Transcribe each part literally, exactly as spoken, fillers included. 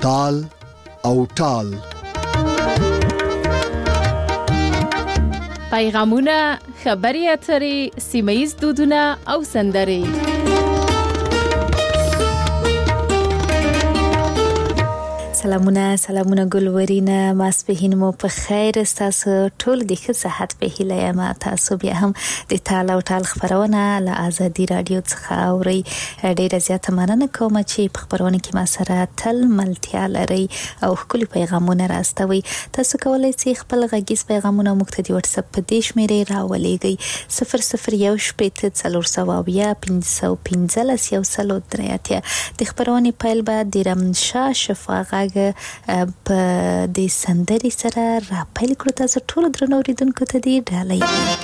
تال او ټال. پیغامونه، خبري اترې، سیمه‌ییز دودونه او سندرې. سلامونه سلامونه ګلورینا، ماسپهین مو په خیر. تاسو ټول د ښه صحت په هیله یم. تاسو بیا هم د تال او ټال خبرونه له آزادي رادیو څخه اورئ. ډیره زیاته مننه کوم چې په خبرونه کې ما سره تل ملتیا لرئ او ښکلي پیغامونه راستوئ. تاسو کولی شئ خپل غږیز پیغامونه موږ ته د واتس اپ په دې شمیرې راولېږئ: صفر صفر یو شپېته څلور سوه اویا پنځه سوه پنځلس یو سل او درې اتیا. د خبرونې پیل به د رمشا شفا غږ په دې سندرې سره را پیل کړو. تاسو ټول درنو اوریدونکو ته دې ډالۍ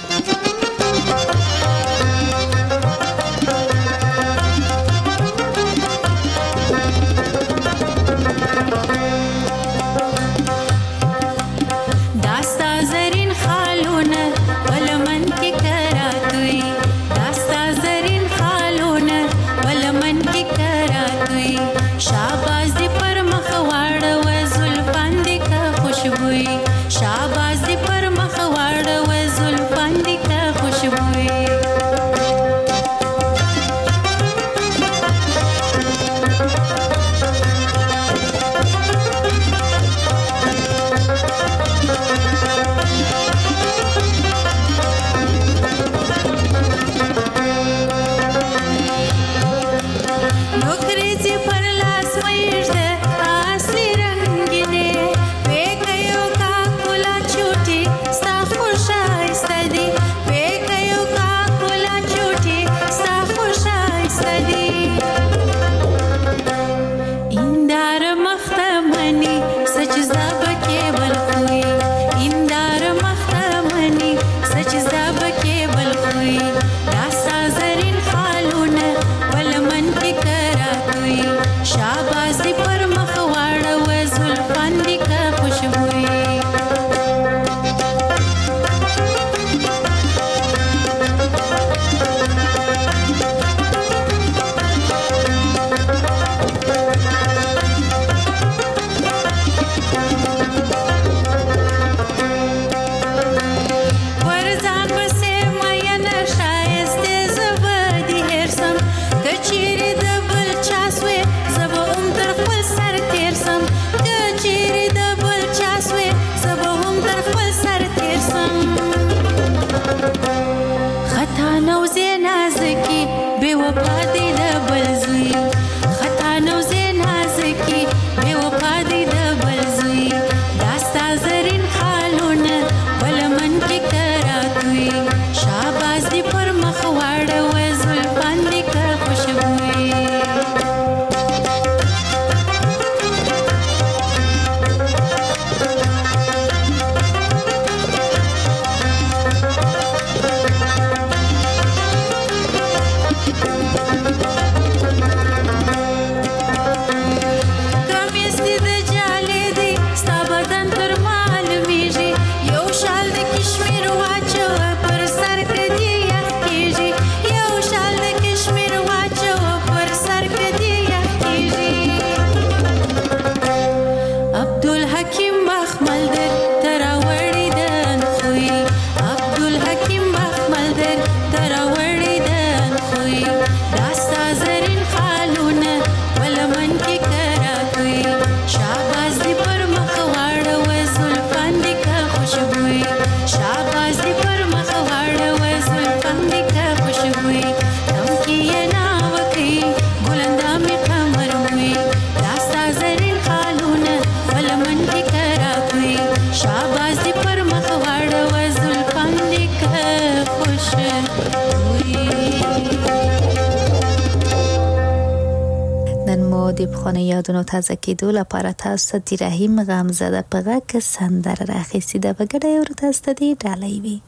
د پخواني یادونو تازه کېدو لپاره تاسو د رحیم غمزده په غږ سندره راخیستې ده. په ګډه یې ورته د دې ډالۍ وي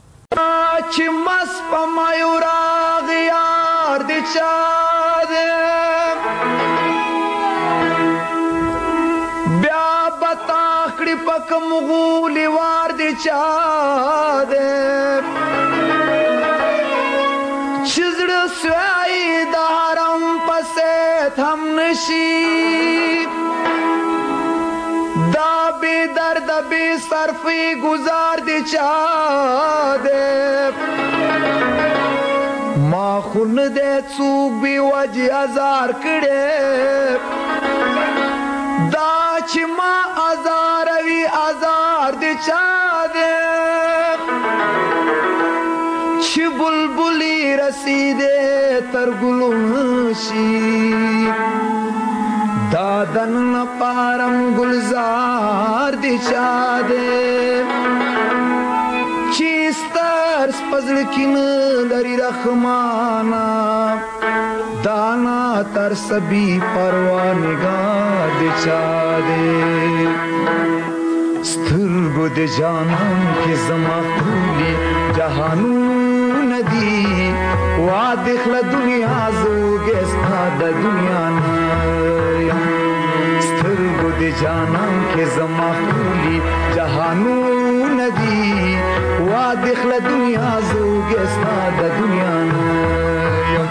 چې مس په مایوراغ یار دې چا دې بیا بتا کړي پک مغولي وار دې چا دې چې زړه سوای د حرم پسې هم نشي دا بی درد بی صرفی گزار دی چا دے ما خون دے څوک بی وجه ازار کړي دا چې ما ازار وی ازار دی چا دے چې بلبلی رسیدے تر ګلون شي دادن پارم گلزار دی چا دے چیستر سپزل کین لری رحمانا دانا تر سبی پروانگار دی چا دے سترگو دی جانم کی زما خولی جہانو ندی وادخ لدنیا زوگستا دا دنیا نایم سترگو دی جانم کی زما خولی جہانو ندی وادخ لدنیا زوگستا دا دنیا نایم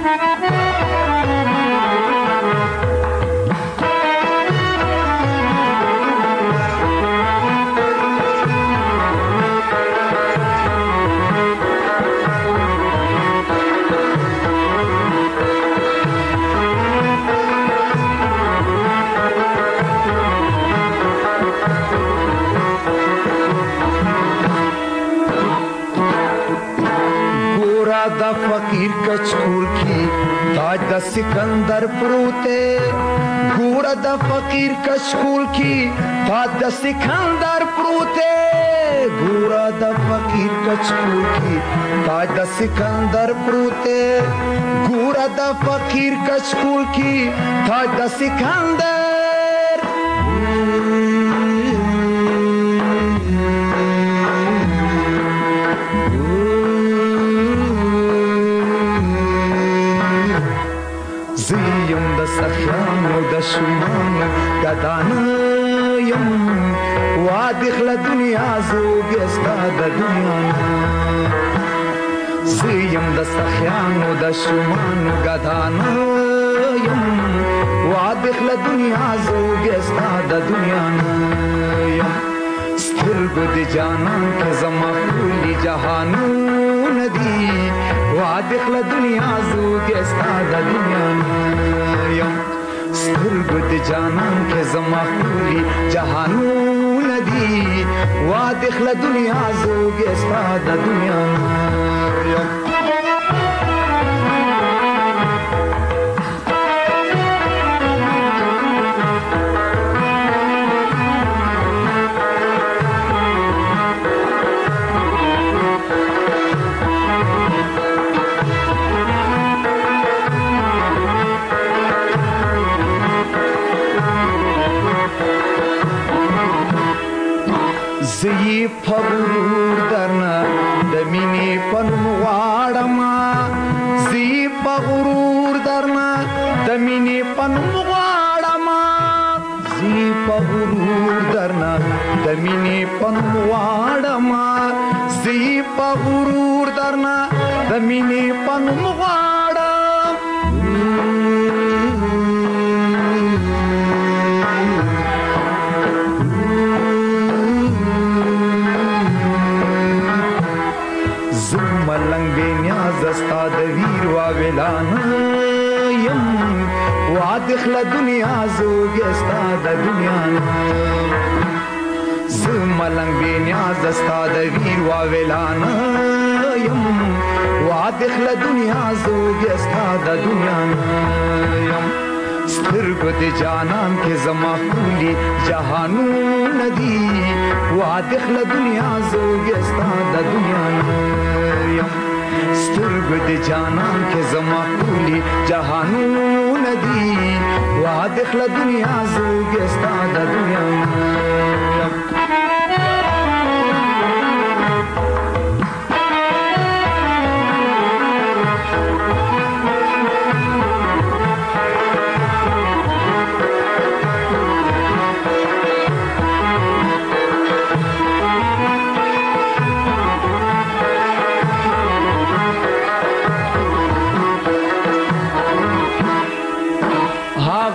دا فقیر کچکول کی تاج دا سکندر پروتے گورا دا فقیر کچکول کی تاج دا سکندر پروتے گورا دا فقیر کچکول کی تاج دا سکندر پروتے گورا دا فقیر کچکول کی تاج دا سکندر زیم د سخیانو د شمانو گدانیم وادخ لدنیا زوگستا د دنیا زیم د سخیانو د شمانو گدانیم وادخ لدنیا زوگستا د دنیا سترگو دی جانان که زما خولی جهانو ندی وادخ لدنیا زوگستا د دنیا یم سترگو دی جانان که زما خولی جهانو ندی وادخ لدنیا زوگستا د دنیا یم زی پغرور درنا دمینی پنم غاڑما زی پغرور درنا دمینی پنم غاڑما زی پغرور درنا دمینی پنم غاڑما زی پغرور درنا دمینی پنم غاڑم ملنگ بے نیاز استا د ویر واویلان یم وادخ لدنیا زوگستا د دنیا ز ملنگ بے نیاز استا د ویر واویلان یم وادخ لدنیا زوگستا د دنیا یم سترگو دی جانان کے زما خولی جہانو ندی وادخ لدنیا زوگستا د دنیا یم سترگو دی جانان کے زما خولی جہانو ندی وادخ لدنیا زوگستا د دنیا یم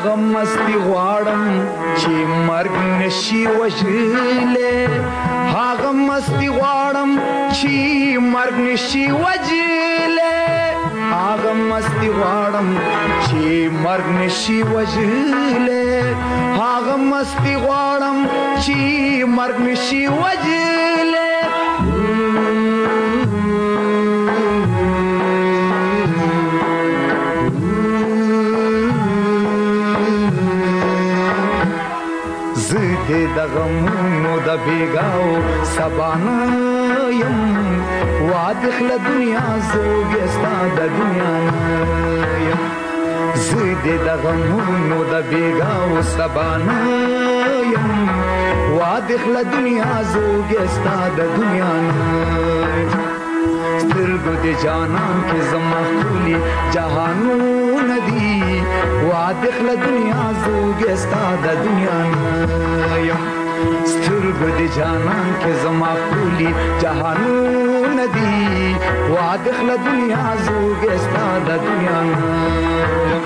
هاغه مستی غواړم چې مرګ نشي وژلې هاغه مستی غواړم چې مرګ نشي وژلې هاغه مستی غواړم چې مرګ نشي وژلې هاغه مستی غواړم چې مرګ نشي وژلې زه د غمونو د بیګاو سبانا یم واده خله دنیا زوګستا د دنیا یم زه د غمونو د بیګاو سبانا یم واده خله دنیا زوګستا د دنیا سترګو د جانان کې زما خولي جهانونه دي واده خله دنیا زوګستا د دنیا یم سترګو د جانان کې زما خولي جهانونه دي واده خله دنیا زوګستا د دنیا یم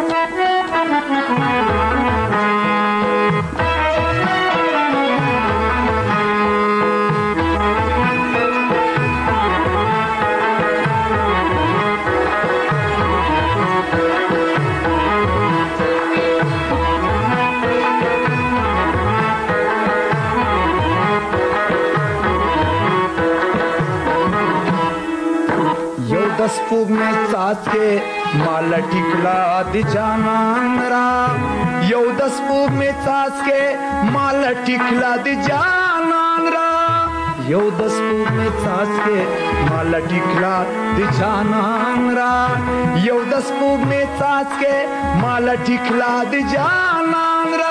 स्पूग में साथ के माला टिकला दी जानन रा यो दस पूग में साथ के माला टिकला दी जानन रा यो दस पूग में साथ के माला टिकला दी जानन रा यो दस पूग में साथ के माला टिकला दी जानन रा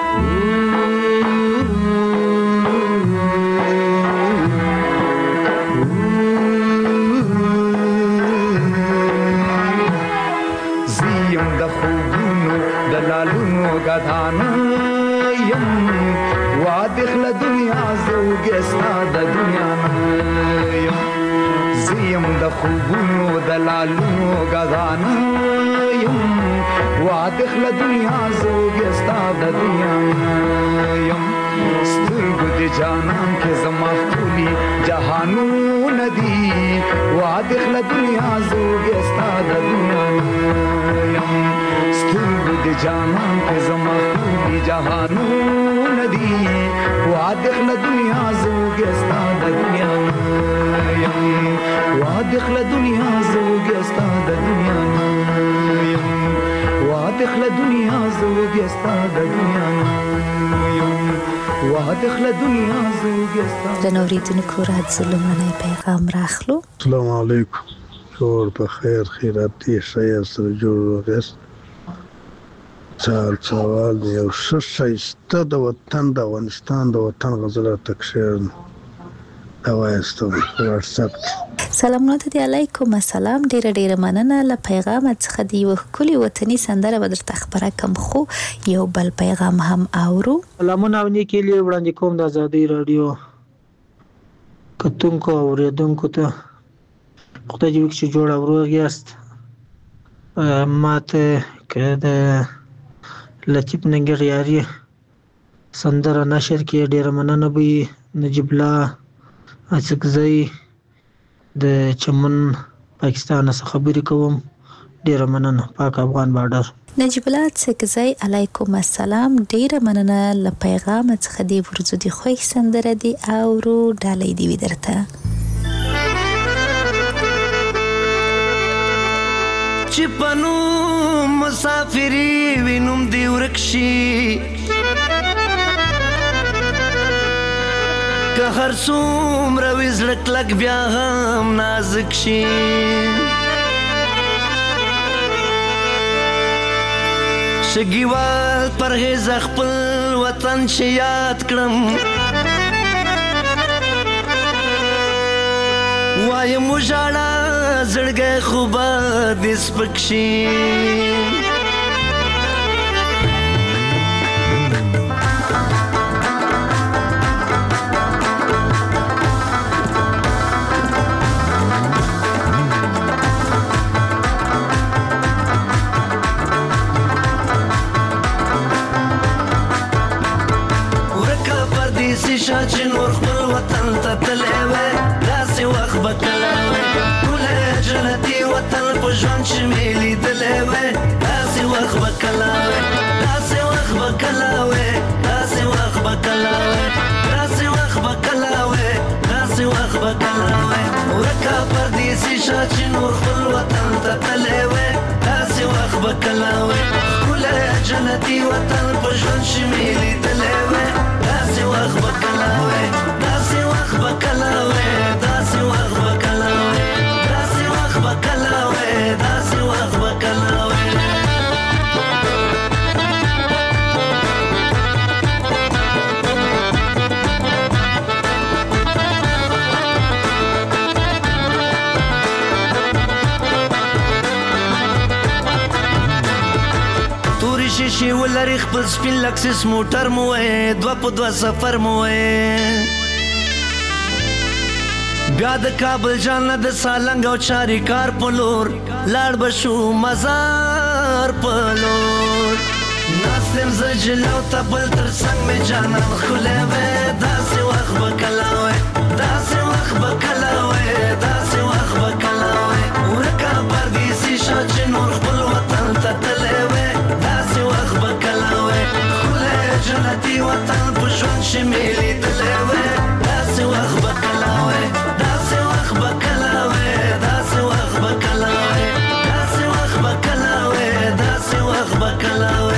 دلالونو غدانا یم وادخل دنیا زوګستا د دنیا یم زیم د خوبونو دلالونو غدانا یم وادخل دنیا زوګستا د دنیا یم سترګو د جانان کې زما خولي جهانونه دي وادخل دنیا زوګستا د دنیا یم سترګو د جانان کې زما خولي جهانونه دي وادخل دنیا زوګستا د دنیا یم وادخل دنیا زوګستا د دنیا یم وادخل دنیا زوګستا د دنیا یم وادخل دنیا زوګستا د نوریدونکو راځو لمنې پیغام راخلو. السلام علیکم. جوړ په خیر خیرات دې شای سره جوړ وګس چال چوال یو شایسته د وطن د افغانستان د وطن غزل تکشیر دا وایستو واتساپ. سلامونه ته علیکم السلام. ډیر ډیر مننه له پیغام څخه دی یو کلی وطني سندره بدر تخبره کم خو یو بل پیغام هم اورو. سلامونه ونی کې لیو وړاندې کوم د ازادي رادیو کتونکو اوریدونکو ته خدای دې وکړي جوړ اورو یاست. ماته کده لطیف ننګر یاري سندره نشر کې ډیر مننه به نجیب الله اڅکزئی د چمن پاکستان څخه خبرې کوم. ډیر مننه. پاک افغان بارډر. نجیب الله اڅکزئی علیکم السلام. ډیر مننه له پیغام څخه دی ورزو دی خوښ سندره دی اورو ډالۍ دی ودرته. چپنو مسافری وینم دی ورکشي که هر څومره وي زړه کلک بیا هم نازک شي شګي وخت پرهیز خپل وطن چې یاد کړم وایم وژاړه زړګی خو به دې سپک شي داسې شه چې نور خپل وطن ته تللی وی داسې وخت به کله وی ټولی جنتي وطن په ژوند چې مې لیدلی وی داسې وخت به کله وی داسې وخت به کله وی داسې وخت به کله وی داسې وخت به کله وی داسې وخت به کله وی ورکه پردیسي شه چې نور خپل وطن ته تللی وی داسې وخت به کله وی ښکلی جنتي وطن په ژوند چې مې لیدلی وی داسې وخت به کله وی داسې وخت به کله وی داسې وخت به کله وی داسې وخت به کله وی داسې وخت به کله وی شیشې ولري خپل سپین لکسس موټر مو وې دوه په دوه سفر مو وې بیا د کابل جان نه د سالنګ او چاریکار په لور لاړ به شو مزار په لور ناستم زه جلو ته بل تر څنګ مې جانان ښکلی وې داسې وخت به کله وې داسې وخت به کله وې داسې وخت به کله وې ورکه پردیسي شه چې نور خپل وطن ته تللی وې داسې وخت به کله وی ښکلی جنتي وطن په ژوند چې مې لیدلی وی داسې وخت به کله وی داسې وخت به کله وی داسې وخت به کله وی داسې وخت به کله وی داسې وخت به کله وی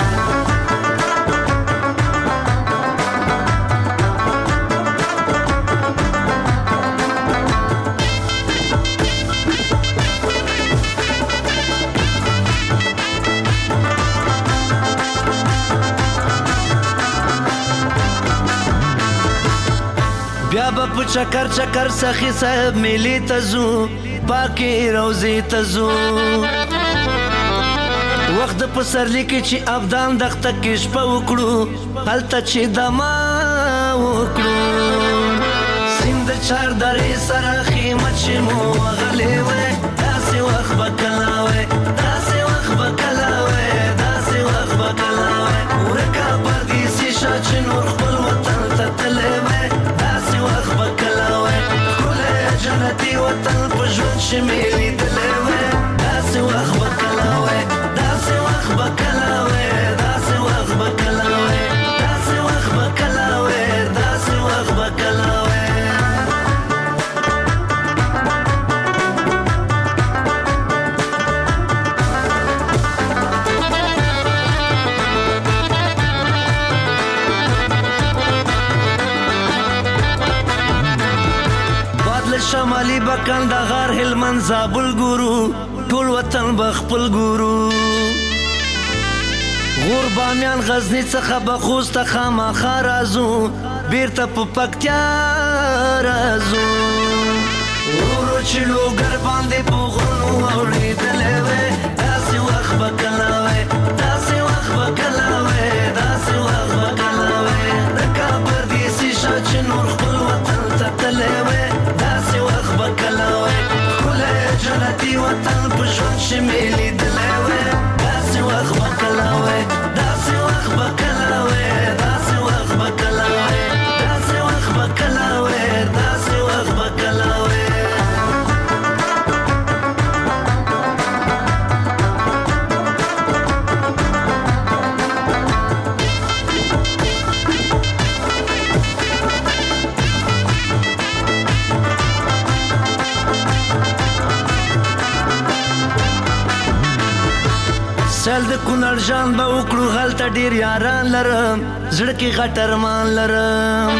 بیا به په چکر چکر سخی صاحب میلې ته ځو پاکې روضې ته ځو وخت د پسرلي کې چې ابدان دښته کې شپه وکړو هلته چې دما وکړو سیند د چار درې سره خیمه چې مو وغلی وی داسې وخت به کله وی داسې وخت به کله وی داسې وخت به کله وی ورکه پردیسي شه چې نور خپل وطن ته تللی وی وخت به کله وی ښکلی جنتي وطن په ژوند چې مې لیدلی وی داسې وخت به کله وی داسې وخت به کله وی داسې وخت به کله وی داسې وخت به کله وی داسې وخت به کله وی شمالي به کندهار هلمند زابل ګورو ټول وطن به خپل ګورو غور بامیان غزني څخه به خوست ته خامخا راځو بیرته په پکتیا راځو ورو چې لوګر باندې په غرونو اورېدلی وی داسې وخت به کله وی داسې وخت به کله وی داسې وخت به کله وی رکه پردیسي شه چې نور خپل وطن ته تللی وی داسې وخت به کله وی ښکلی جنتي وطن په ژوند چې مې لیدلی وی داسې وخت به کله وی داسې وخت به کله وی داسې وخت به کله وی داسې وخت به کله وی داسې وخت به کله وی سل د کونړ جان به وکړو هلته ډېر یاران لرم زړه کې غټ ارمان لرم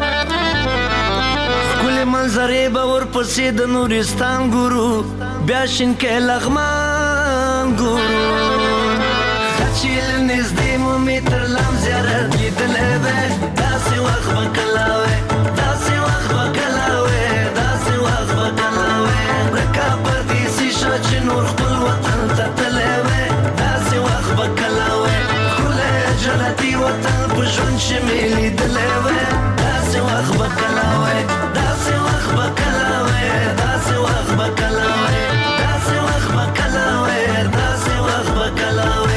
ښکلې منظرې به ورپسې د نورستان ګورو بیا شینکۍ لغمان ګورو ښه چې له نږدې مو مې تر لام زیارت لیدلی وی داسې وخت به کله وی داسې وخت به کله وی داسې وخت به کله وی ورکه پردیسي شه چې نور خپل وطن ته تللی وی داسې وخت به کله وی ښکلی جنتي وطن په ژوند چې مې لیدلی وی داسې وخت به کله وی داسې وخت به کله وی داسې وخت به کله وی داسې وخت به کله وی داسې وخت به کله وی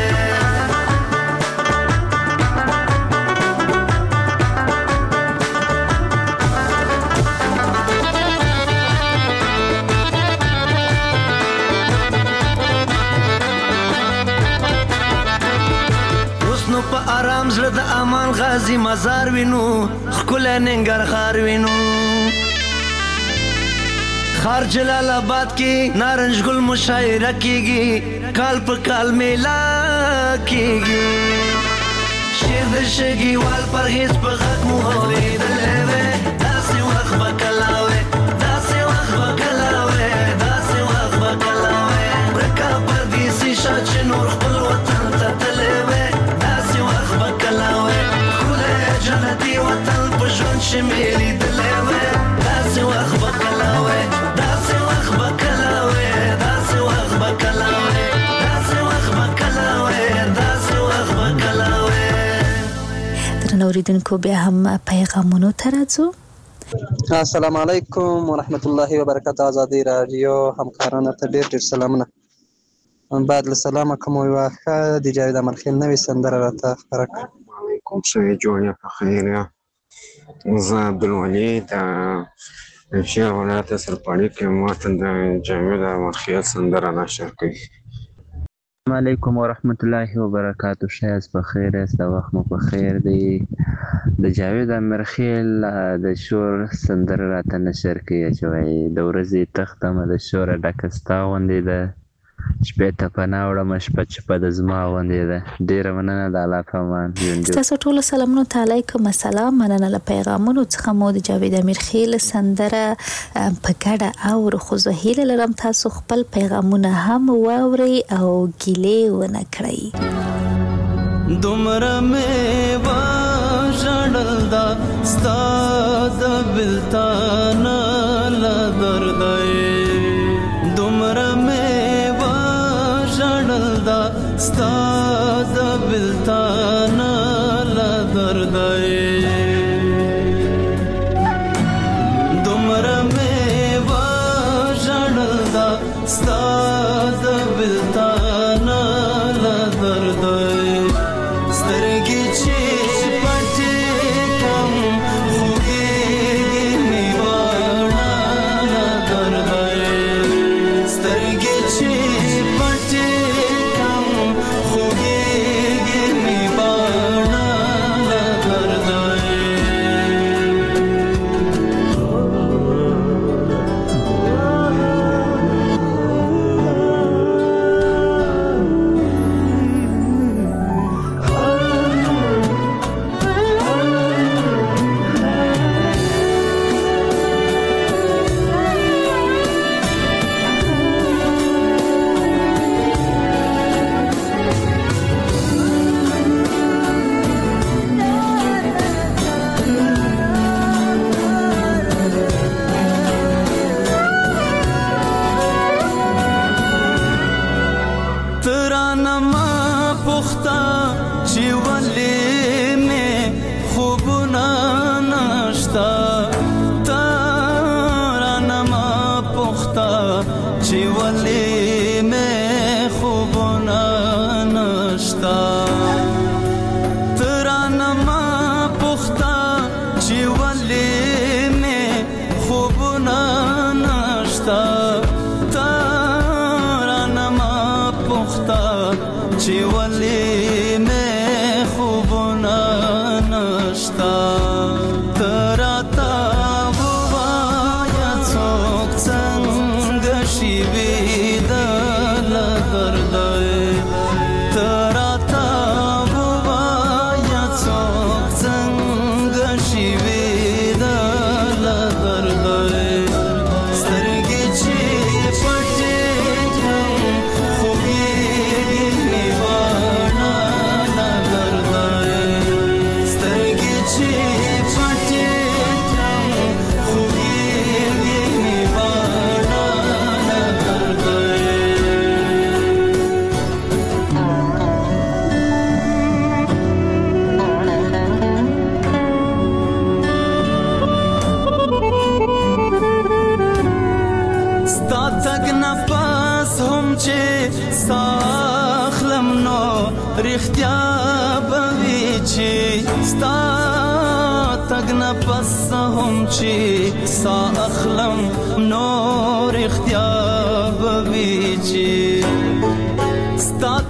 آرام زړه د امان غازی مزار وینو ښکلی ننګرهار وینو خار جلال آباد کې نارنج ګل مشاعره کیږي کال په کال میلا کیږي شیر د شګیوال پرهیز په غږ مو اورېدلی وی داسې وخت به کله وی داسې وخت به کله وی داسې وخت به کله وی ورکه پردیسي شه چې نور خپل وطن ته تللی وی داسې وخت به کله وی ښکلی جنتي وطن په ژوند چې مې لیدلی وی داسې وخت به کله وی داسې وخت به کله وی داسې وخت به کله وی داسې وخت به کله وی داسې وخت به کله وی درنو اوریدونکو بیا هم پیغامونو ته راځو. السلام علیکم ورحمت الله وبرکاته. آزادی رادیو همکارانو ته ډېر ډېر سلامونه. بعد له سلامه کوم یوه ښه د جاوید امرخیل نوې سندره راته خپره کړه. علیکم سوی جوړه په خیر یم. زه عبدالولي د شیخ ولایت سرپاړي کې ماته د جاوید امرخیل سندره نشر کوي. السلام علیکم ورحمت الله وبرکاته. شایست په خیر است، وخت مو په خیر دی. د جاوید امرخیل د شور سندره راته نشر کوي چې وایي د ورځې تختمه د شوره ډکه ستا غوندې ده شپې ته پناه وړمه شپه چې په د زما غوندې ده. ډېره مننه د الله په امان. ستاسو ټولو سلامونو ته علیکم السلام. مننه له پیغامونو څخه مو د جاوید امیرخیل سندره په ګډه اورو خو زه هیله لرم تاسو خپل پیغامونه هم واورئ او ګیلې ونه کړئ. دومره مې وژړل دا ستا د بېلتانه له درده دومره مې وژړل دا ستا د بېلتانه له درده دومره مې وژړل دا ستا د بېلتانه له درده سترګې چې پټې کړم خوږېږي مې واړه له درده سترګې چې پټې کړم خوږېږي مې واړه له درده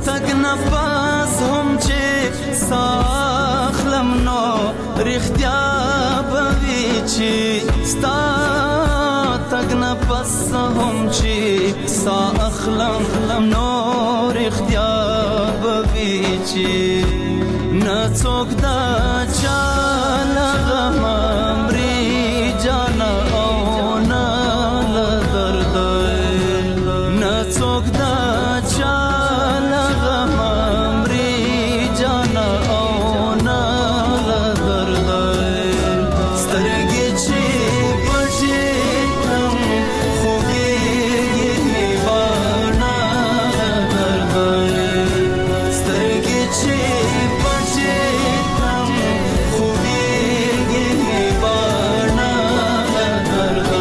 تک نفس هم چې ساخلم نو رښتیا به وي چې ستا تک نفس هم چې ساخلم نو رښتیا به وي چې نه څوک دا چا له غمه مري جانه او نه له درده نه څوک دا چا له غمه مري جانه او نه له درده سترګې چې پټې کړم خوږېږي مې باڼه له درده سترګې چې پټې کړم خوږېږي مې باڼه له درده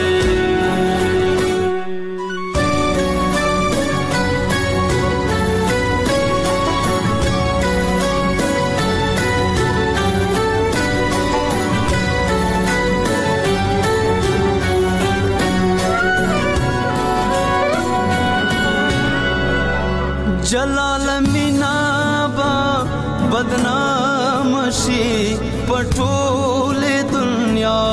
جلال مینا با بدنام شي پټول دنیا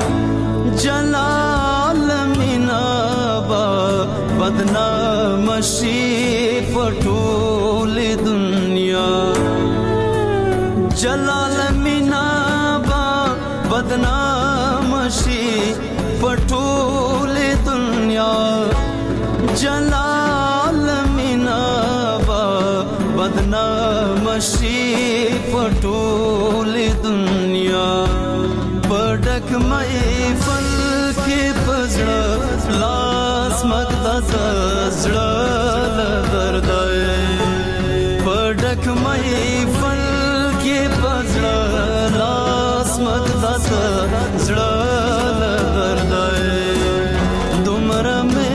جلال مینا با بدنام شي پټول دنیا جلال مینا با بدنام شي پټول دنیا جلال مینا با بدنام شي پټول دنیا پډک مې فل کې پزړه لاس مقدس زړه درد پډک مې فل کې پزړه لاس مقدس زړه درد دومره مې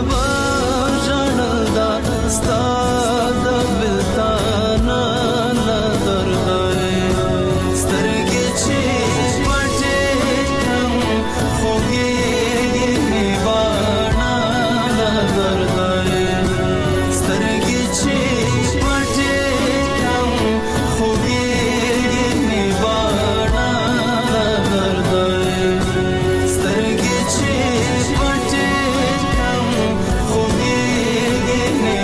ستا د بلتانا له درده سترګې چې پټې کړم خوږېږي مې باڼه له درده سترګې چې پټې کړم خوږېږي مې باڼه له درده سترګې چې پټې کړم خوږېږي مې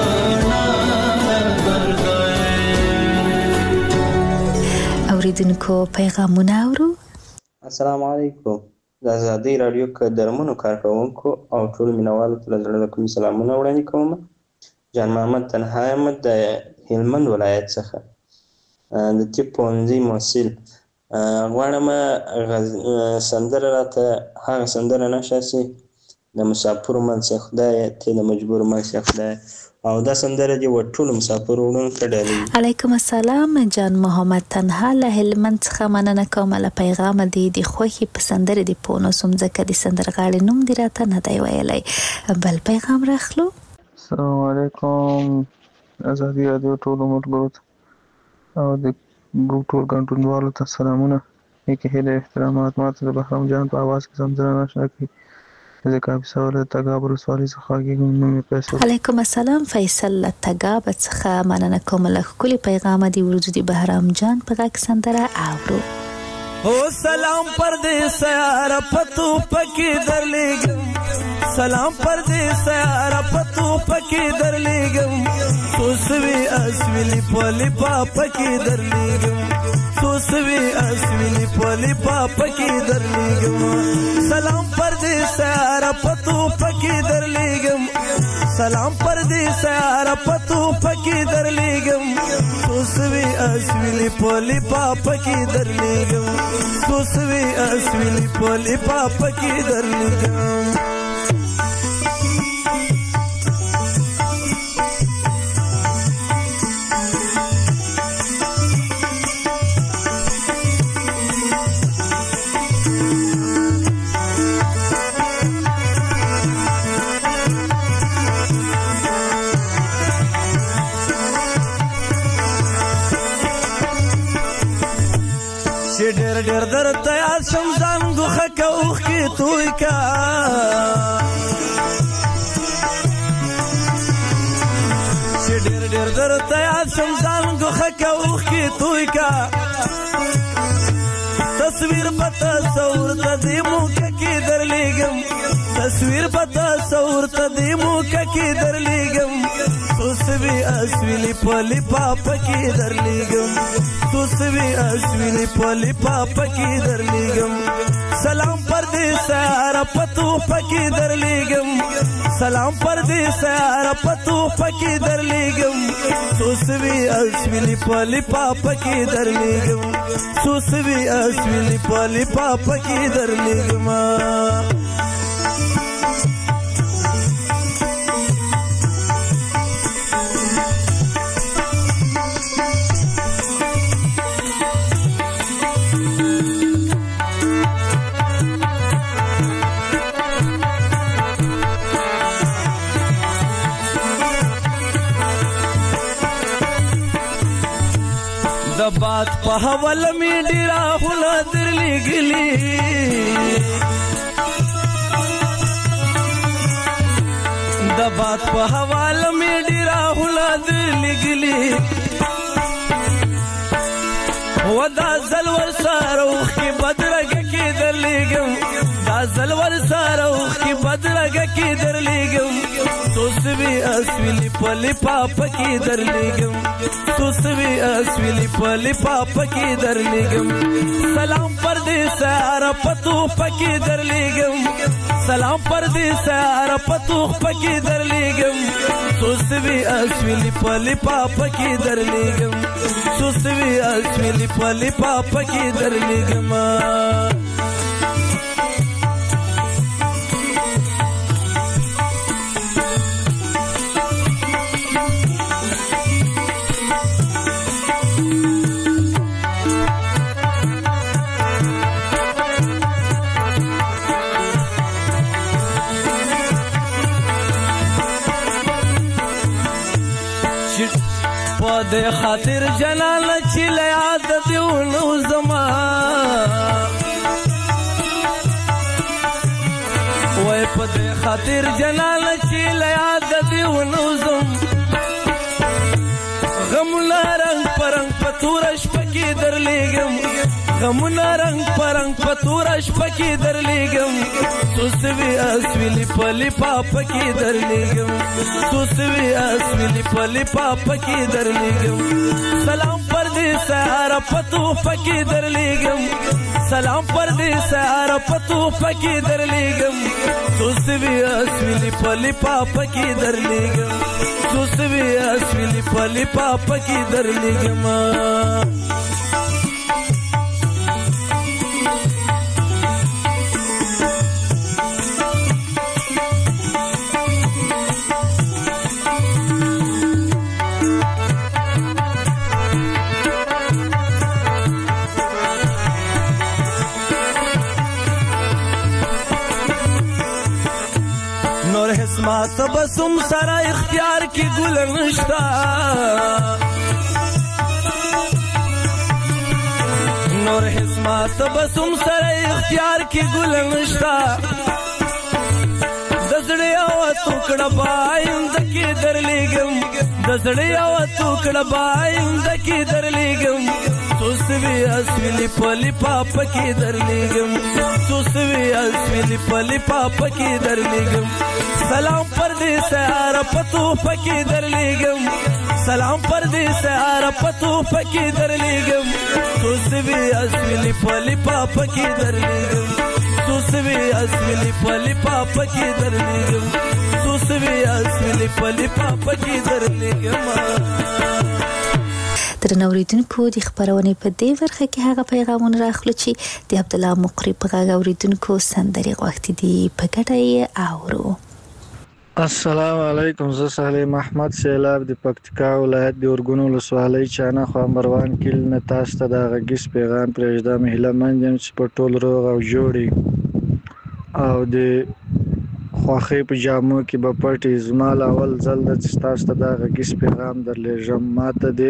اوریدونکو پیغامونه اورو. السلام علیکم. د ازادۍ راډیو که درمنو کارکوونکو او ټول مینوالو ته له زړه د کومې سلامونه وړاندې کوم. جان محمد تنها یم د هلمند ولایت څخه د طب پوهنځي محصل. غواړم سندره راته هغه سندره نشاسي د مسافرو منځ خدای ته د مجبور منځ خدای او دا سندره دی و ټول مسافر وړون کډالي. علیکم السلام جان محمد تنها له هلمند څخه مننه کوم له پیغام دی د خوخي په سندره دی پونو سم ځکه د سندرغاړي نوم دی راته نه دی ویلای. بل پیغام راخلو. السلام علیکم. ازادي رادیو ټول ملګرو او د ټول ګډونوالو ته سلامونه. یکه هله احترامات ماته د بهرام جان په आवाज کې سندره نشنا کی ځکه په سوال تګاب رسوالي څخه کېږم پیسو. علیکم السلام فیصل تګاب څخه مننه کوم له کلی پیغام دی ورځ دی بهرام جان په غږ سندره اورو. او سلام پردیس یار پتو پکی درلیګم سلام پردیس یار پتو پکی درلیګم سوسوي اسویلی پولی پاپکی درلیګم سوسوي اسویلی پولی پاپکی درلیګم سلام پردیس یار پتو پکی درلیګم سلام پردیس یار پتو پکی درلیګم سوسوي اسویلی پولی پاپکی درلیګم سوسوي اسویلی پولی پاپکی درلیګم. چې ډېر ډېر درته یاد شم ځان ګوښه که اوښکې توی که چې ډېر ډېر درته یاد شم ځان ګوښه که اوښکې توی کا تصویر په تصور ته دې موقع کې درلیږم تصویر په تصور ته دې موقع کې درلیږم سوسوي اسویلی په لفافه کې درلیږم سوسوي اسویلی په لفافه کې درلیږم سلام پردې سیاره په توفه کې درلیږم سلام پردې سیاره په توفه کې درلیږم سوسوي اسویلی په لفافه کې درلیږم سوسوي اسویلی په لفافه کې درلیږم د باد په حول می ډیرا هونه درلېږلي د باد په حول می ډیرا هونه درلېږلي و دا زلور سره اوښکې بدرګه کې درلېږم دا زلور سره اوښکې بدرګه کې درلېږم سوسوي اسویلی په لفافه کې درلېږم سوسوي اسویلی په لفافه کې درلېږم سلام پردې سیاره په توفه کې درلېږم سلام پردې سیاره په توفه کې درلېږم سوسوي اسویلی په لفافه کې درلېږم سوسوي اسویلی په لفافه کې درلېږم په دې خاطر جنان چې له یاد دې ونو زما وای په دې خاطر جنان چې له یاد دې ونو زم غمونه رنگ پرنګ په تور شپه کې درلېږم غمونه رنگ پرنګ په تور شپه کې درلېږم سوسوي اسویلی په لفافه کې درلېږم سوسوي اسویلی په لفافه کې درلېږم سلام پردې سیاره په توفه کې درلېږم سلام پردې سیاره په توفه کې درلېږم سوسوي اسویلی په لفافه کې درلېږم سوسوي اسویلی په لفافه کې درلېږم نور حسما تبسم سره اختیار کی ګل نشتا نور حسما تبسم سره اختیار کی ګل نشتا دزړې او ټوکړه باید کې درلېږم دزړې او ټوکړه باید کې درلېږم سوسوي اسویلی په لفافه کې درلېږم سوسوي اسویلی په لفافه کې درلېږم سلام پردې سیاره په توفه کې درلېږم سلام پردې سیاره په توفه کې درلېږم سوسوي اسویلی په لفافه کې درلېږم سوسوي اسویلی په لفافه کې درلېږم سوسوي اسویلی په لفافه کې درلېږم درنو اوریدونکو د خبرونې په دې برخه کې هغه پیغامونه راخلو چې د عبد الله مقری په غږ اوریدونکو سندري غوښتي دي په ګډه یې اورو. السلام علیکم، زه صالح محمد سیلاب د پکتیکا ولایت د اورګون ولسوالۍ چانه خو مروان کیل نه تاسو ته د غږیز پیغام پرېږدم. هیله مند یم چې په ټول روغ او جوړي او د خوښۍ په جامو کې به پټي. زما اول ځل د چې تاسو ته د غږیز پیغام درلېږم. ماته د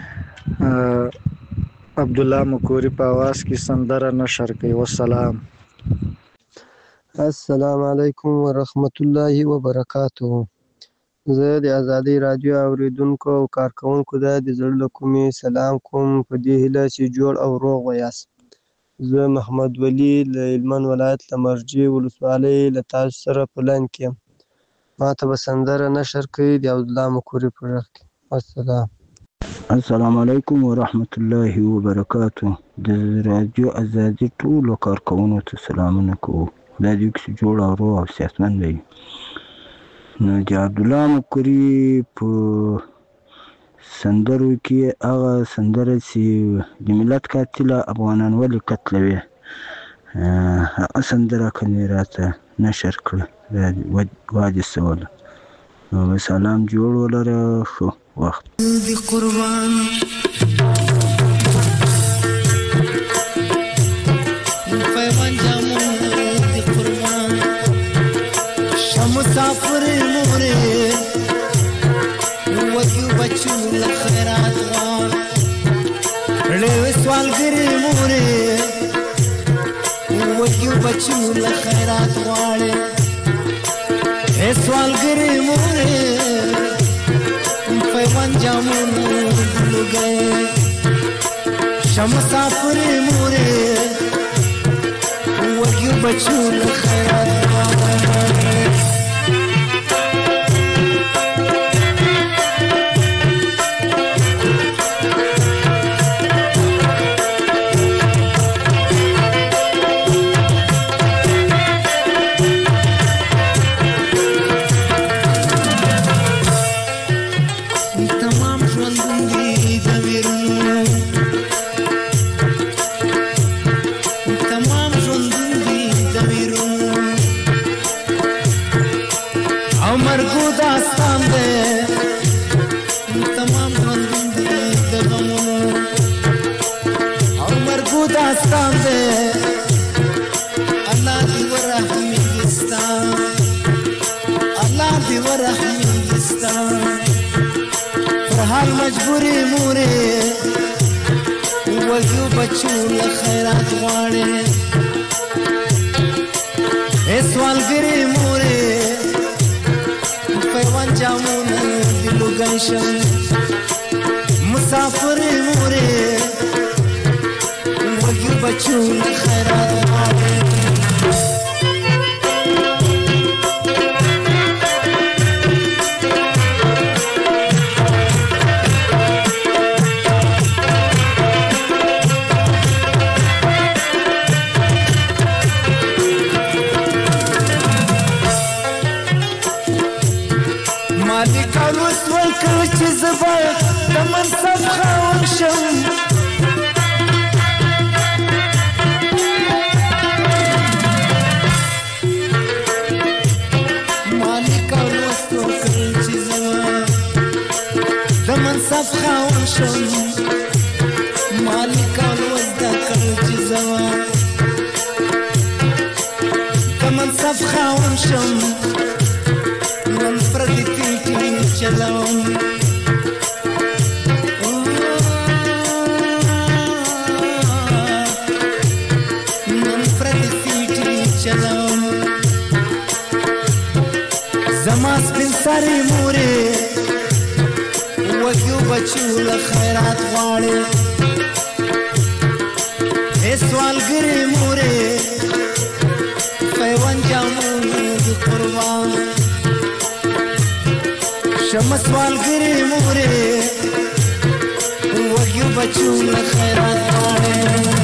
عبد الله مقری په आवाज کې سندره نشر کوي. والسلام. السلام علیکم ورحمت الله وبرکاته. زه د ازادۍ راډیو اوریدونکو او کارکوونکو ته د زړه له کومې سلام کوم په دې هیله چې جوړ او روغ ویاست. زه محمد ولی له هلمند ولایت له مرجې ولسوالۍ له تاسو سره په لاین کې یم. ما ته به سندره نشر کوي د عبدالله مکوري په غږ کې. والسلام. السلام علیکم ورحمت الله وبرکاتو. د راډیو ازادي ټولو کارکوونکو ته سلامونه کوو. خدای دې وکړي چې جوړ او روغ او صحتمند وي. نو د عبدالله مکوري په سندرو کې هغه سندره چې د ملت قاتله افغانان ولې قتلوي هغه سندره کنې راته نشر کړه وادي سواله. نو سلام جوړ ولره ښه وخت دی قربان پیوان جامو دی قربان مسافر موره وګیو بچو لخيرات وار له سوال ګری موره وګیو بچو لخيرات وار له سوال ګری موره پیوان جامو لګي شم مسافر موره وګیو بچو لخيرات وار مجبوری موره وګیو بچو لخيرات غواړي اسوال ګری موره پیوان جامونه دلو گنشم مسافر موره وګیو بچو لخيرات غواړي چې زبر د منصب خاون شم مالک او لوستو کړل چې زبر د منصب خاون شم مالک او لوستو کړل چې زبر د منصب خاون شم نن پردي ټیټي چلاوم زماس بن ساري موري وګیو بچو لخيرات غواړي سوال ګری موري پیوان جامو دي قربان شم سوال ګری موري وګیو بچو لخيرات غواړي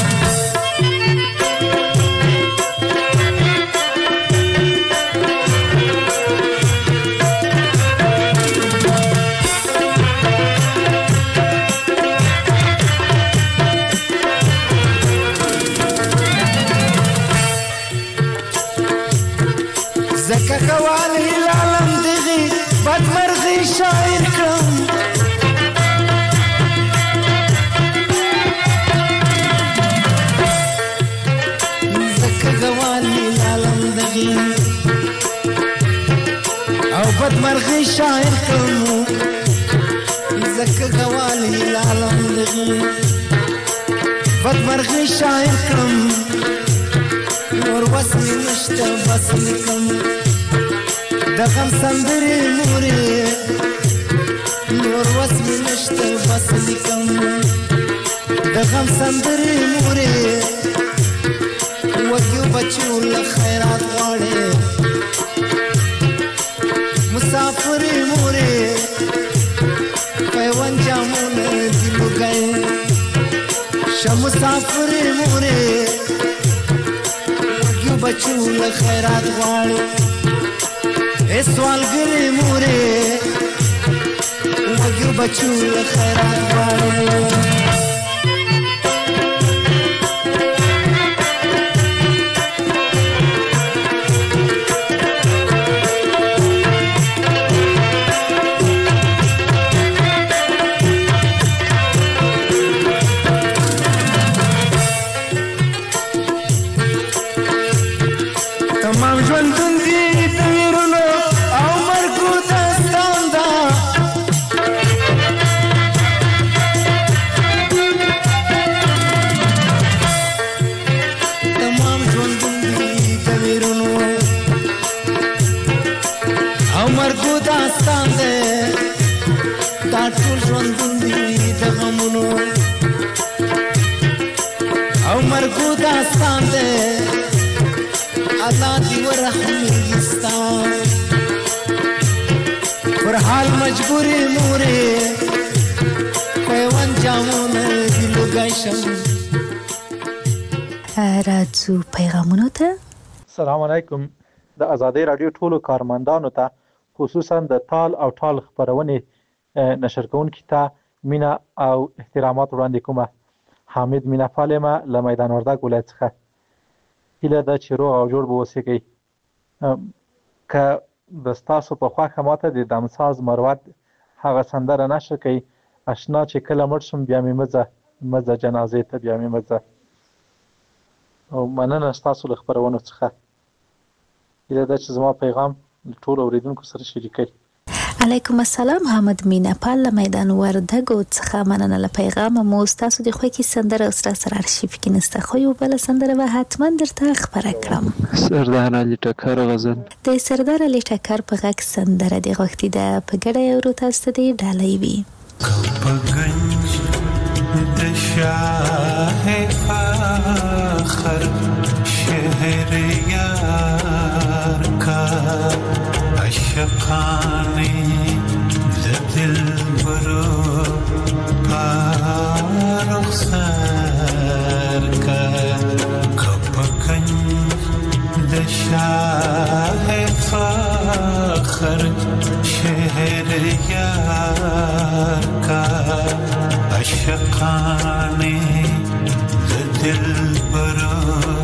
زکه کوال هلالم دغي بد مرغي شاعر کړم زکه کوال هلالم دغي او بد مرغي شاعر کړم زکه کوال هلالم دغي بد مرغي شاعر کړم نور وس می نشته بس لیکم د غم سندرې مورې نور وس مې نشته بس لیکم د غم سندرې مورې وږیو بچو له خیرات غواړې مسافرې مورې پیوند جامونه دي لوګی شه مسافرې مورې وږیو بچو له خیرات غواړې ای سوالګرې مورې وږیو بچو له خیرات غواړې تمام ژوندون دي د ویرونو او مرګو داستان ده تمام ژوندون دي د ویرونو او مرګو داستان ده دا ټول ژوندون دي د غمونو او مرګو داستان ده الله دی ورحمېږي ستا پر حال مجبورې مورې پیوند جامونه دي لوګی شم راځو پیغامونو ته. سلام علیکم. د ازادۍ راډیو ټولو کارمندانو ته خصوصا د تال او ټال خپرونې نشر کوونکي ته مینه او احترامات وړاندې کومه. حامد مینه‌پال یم له میدان وردګ ولایت څخه. هیله ده چې روغ او جوړ به اوسېږئ. که د ستاسو په خوښه ماته د دمساز مروت هغه سندره نشر کوي اشنا چې کله مړ شم بیا مې مځه مځه جنازې ته بیا مې مځه. او مننه ستاسو له خپرونو څخه. هیله ده چې زما پیغام له ټولو اورېدونکو سره شریکوئ. علیکم السلام. حامد مینه‌پال له میدان وردګو څخه مننه له پیغامه مو. ستاسو د خوښې سندره اوس را سره ارشیف کې نسته خو یو بله سندره به حتما درته خپره کړم. سردار علي ټکر غزل د سردار علي ټکر په غږ سندره د غوښتي ده په ګډه اورو تاسو ته د ډالۍ وي. کپگنج د شاه فخر شهر یار کا عشقانی ز دل برو پارخ سر کا کپگنج د شاه فخر شهر یار کا عشقانی ز دل برو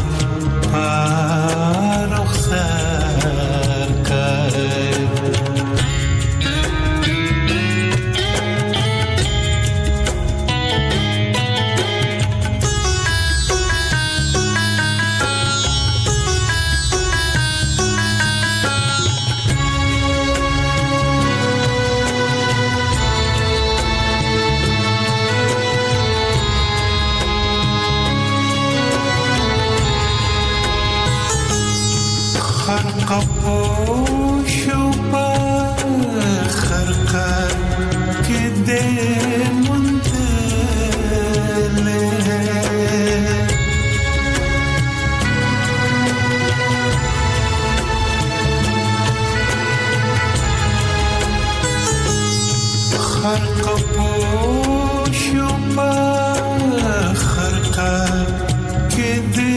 پارخ سر کا خرقپوشو پا خرقه که ده منتله خرقپوشو پا خرقه که ده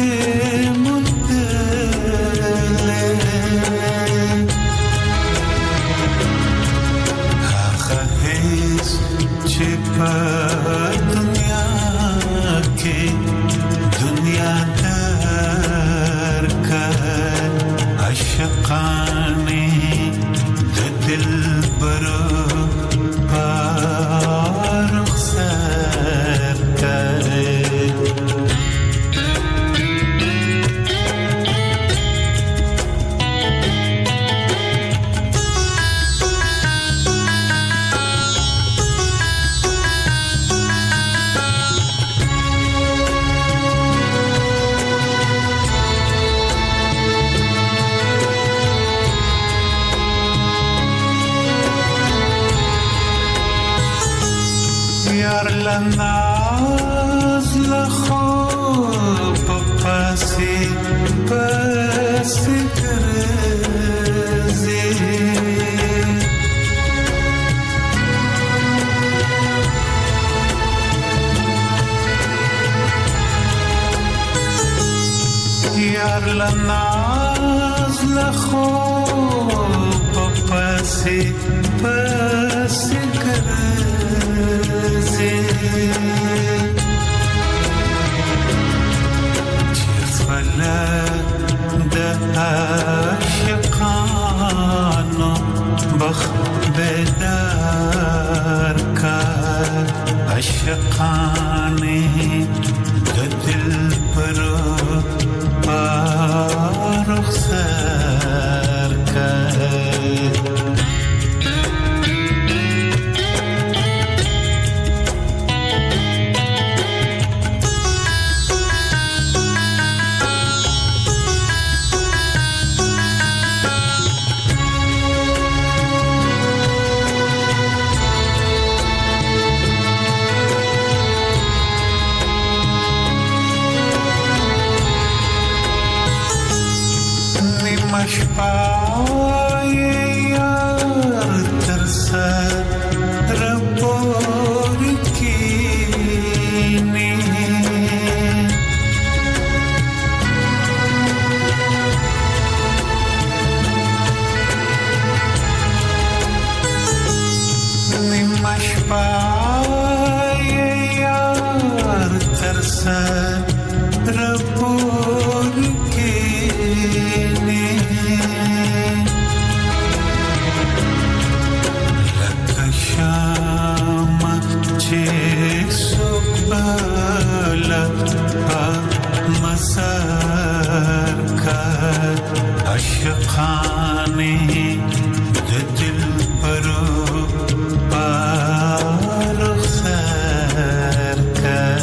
दुनिया के दुनिया दर का अशकाने दिल बरो पारुख सर करे یار لناز لخوب پاسی پاسی کرزی یار لناز لخوب پاسی پاسی کرزی چی فلک ده عاشقانو بخ بیدار کار عاشقانی ده دل پرو رخسار کار مشپای یار تر سر رپور کینی مشپای یار تر سر رپور کینی مسار کار عاشقانی ده دل پرو رخسار کار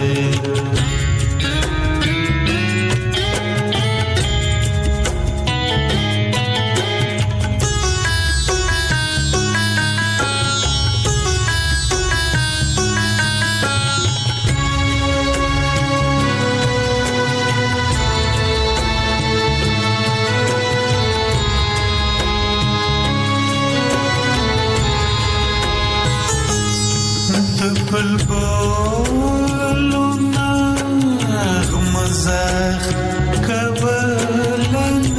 بلبلو نغم زخ کبل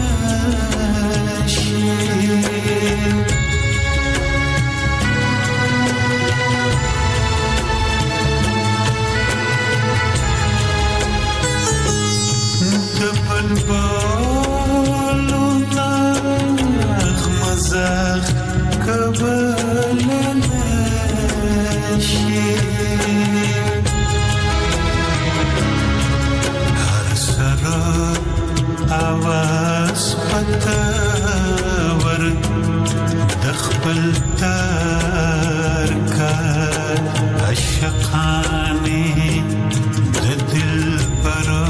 نشی بلبلو نغم زخ کبل نشی आवाज पतवर दखबल तार का अशकानी दिल परो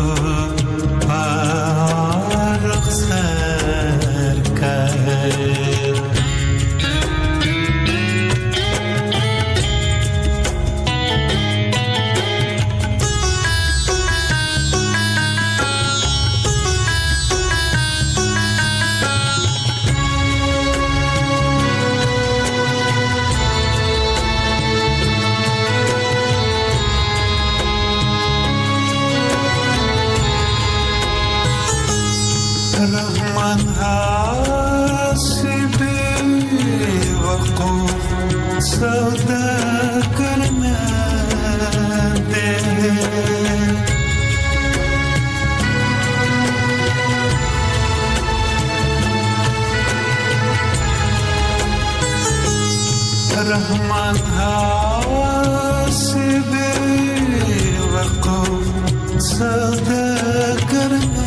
पारख सर का रहमान हासिबे वक़ूफ़ सौदा करना दे रहमान हासिबे वक़ूफ़ सौदा करना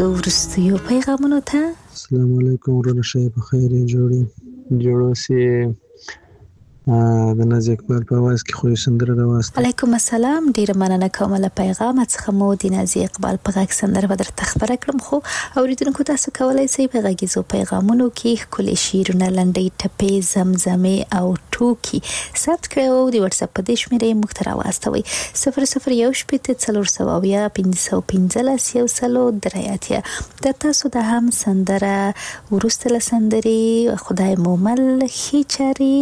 ځو وروستیو پیغامونو ته. السلام علیکم ورونه، شای په خیر یې جوړې جوړ اوسې. د ناز اقبال په اواز کې خو یې سندره راواستله. علیکم السلام، ډیره مننه کوم له پیغام څخه. مو د ناز اقبال په غږ سندره به درته خبره کړم، خو اوریدونکو تاسو کولی شئ په غږیزو پیغامونو کې ښکلي شعرونه، لنډۍ ټپې، زمزمې او ټوکي ثبت کړئ او د واتساپ په دې شمېرې موږ ته راواستوئ: صفر صفر یو شپېته څلور سوه اویا پنځه سوه پنځلس یو سلو درې اتیا. د تاسو د هم سندره وروسته له سندرې خدای مو مل ښې چارې.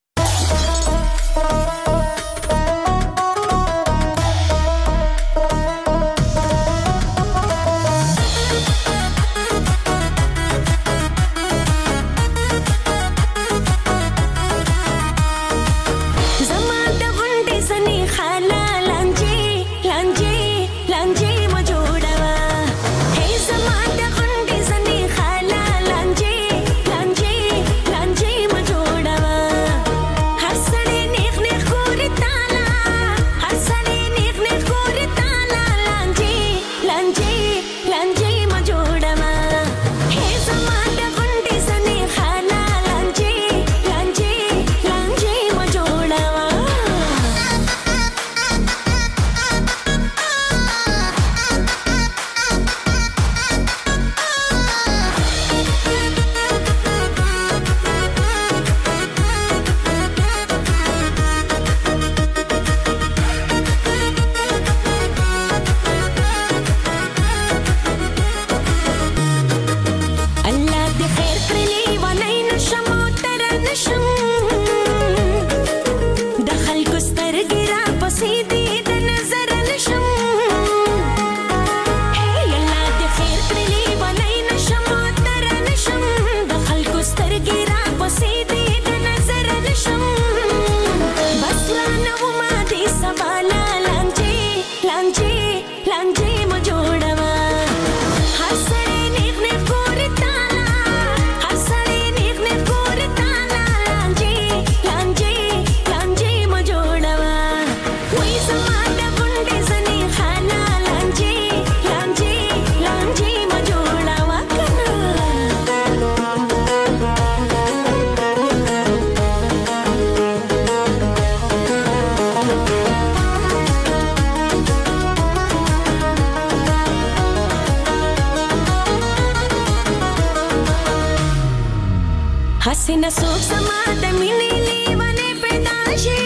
حسینه سوک سما د مینې لیوانې پیدا شي،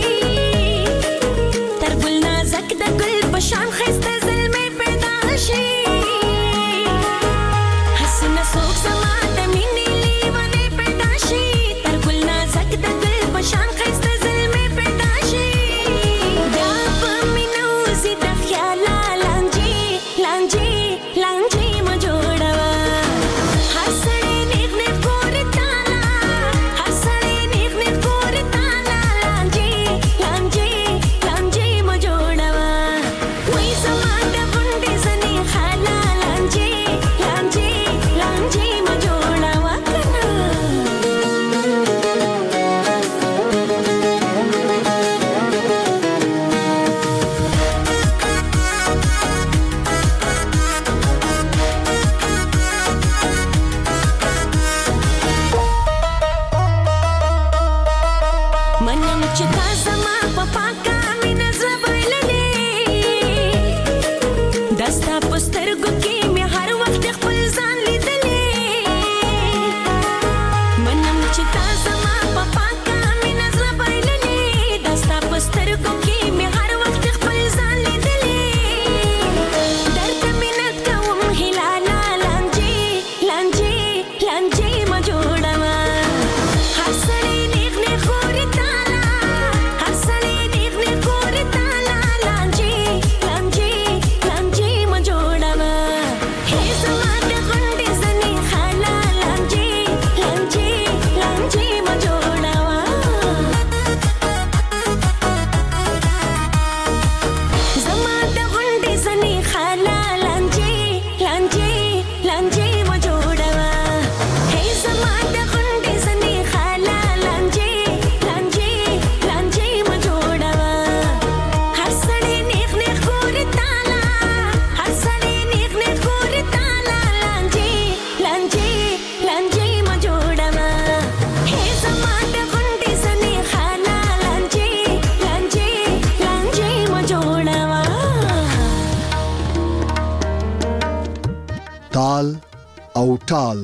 تر ګل نازک د ګل په شان ښایسته زلمې پیدا شي. حسینه سوک سما د مینې لیوانې پیدا شي، تر ګل نازک د ګل په شان ښایسته زلمې پیدا شي. بیا په مینه وځي د خیاله لانجې لانجې لانجې مه جوړوه. هر سړی نیغ نیغ ګوري تاله، هر سړی نیغ نیغ ګوري تاله. لانجې لانجې لانجې مه جوړوه. وایي زما د غونډې ځنې خاله. لانجې لانجې لانجې مه جوړوه که نه. منم چې تا زما په پاکه مینه زړه بایللی، دا ستا په سترګو کې مې هر وخت خپل ځان لیدلی. منم چې تا زما په پاکه مینه زړه بایللی، دا ستا په سترګو کې مې هر وخت خپل ځان لیدلی. درته منت کوم هلاله. لانجې لانجې لانجې مه جوړوه. هر سړی نیغ نیغ ګوري تاله، هر سړی نیغ نیغ ګوري تاله. لانجې لانجې لانجې مه جوړوه. هې زما د غونډې ځنې خاله. لانجې لانجې لانجې مه جوړوه. زما د غونډې ځنې خاله. لانجې لانجې لانجې مه جوړوه. هې لانجې ما جوړما هي زما د غونډې سنې خانا لانجې لانجې لانجې ما جوړما تال او ټال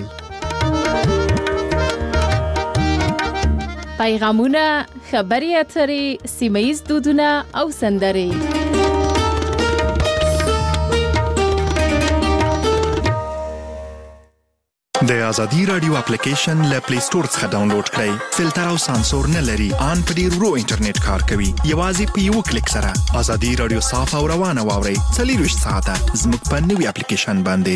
پیغامونه، خبرې اترې، سیمه ییز دودونه او سندرې. د ازادي رادیو اپلیکیشن له پلی سٹور څخه ډاونلوډ کړئ. فلټر او سانسور نه لري. آن په ډیر ورو انټرنیټ کار کوي. یوازې په یو کلیک سره ازادي رادیو صاف او روانه واورئ. څلور ساعته زموږ په نوي اپلیکیشن باندې.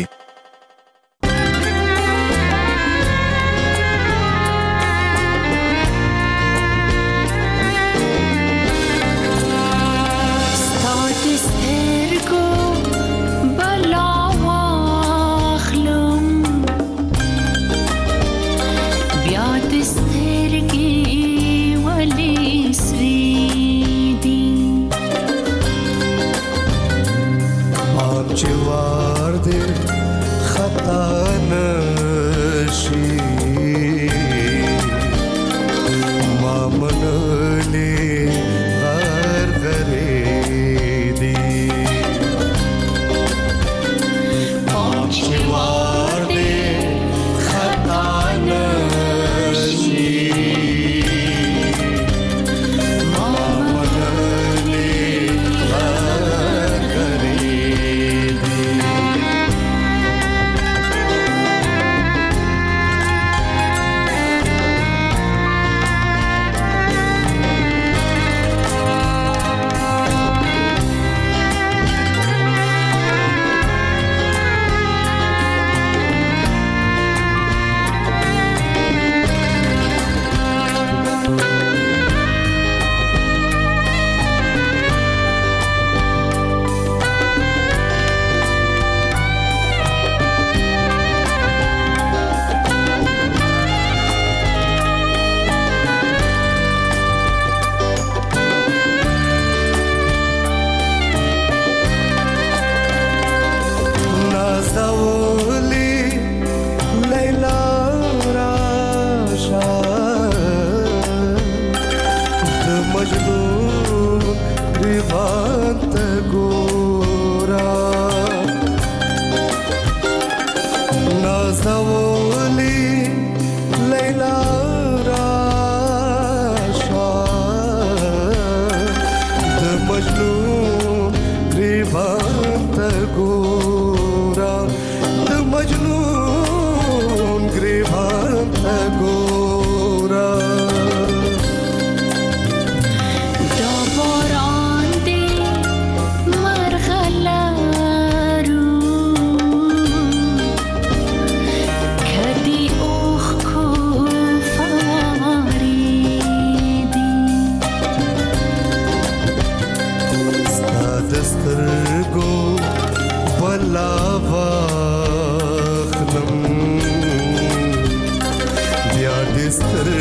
ستر